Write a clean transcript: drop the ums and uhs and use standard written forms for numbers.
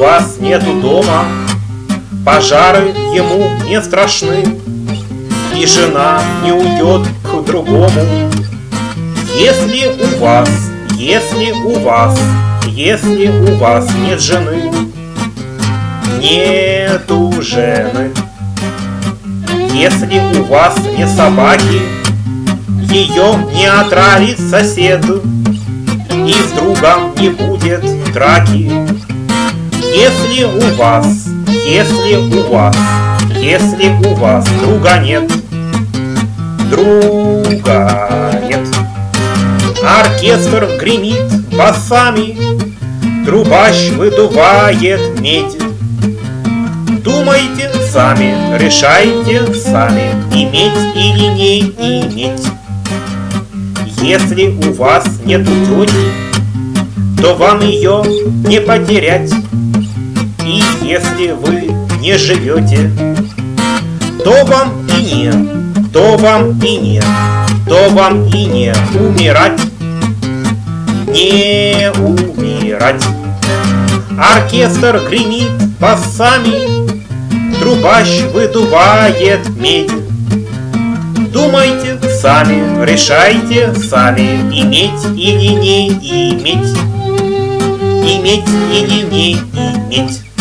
вас нету дома, пожары ему не страшны, и жена не уйдет к другому. Если у вас нет жены, нету жены. Если у вас нет собаки, ее не отравит сосед, и с другом не будет драки. Если у вас друга нет, оркестр гремит басами, трубач выдувает медь. Думайте сами, решайте сами, иметь или не иметь. Если у вас нету тети, то вам ее не потерять. И если вы не живете, то вам и не умирать. Не умирать. Оркестр гремит басами, трубач выдувает медь. Думайте сами, решайте сами, иметь или не иметь. Иметь или не иметь.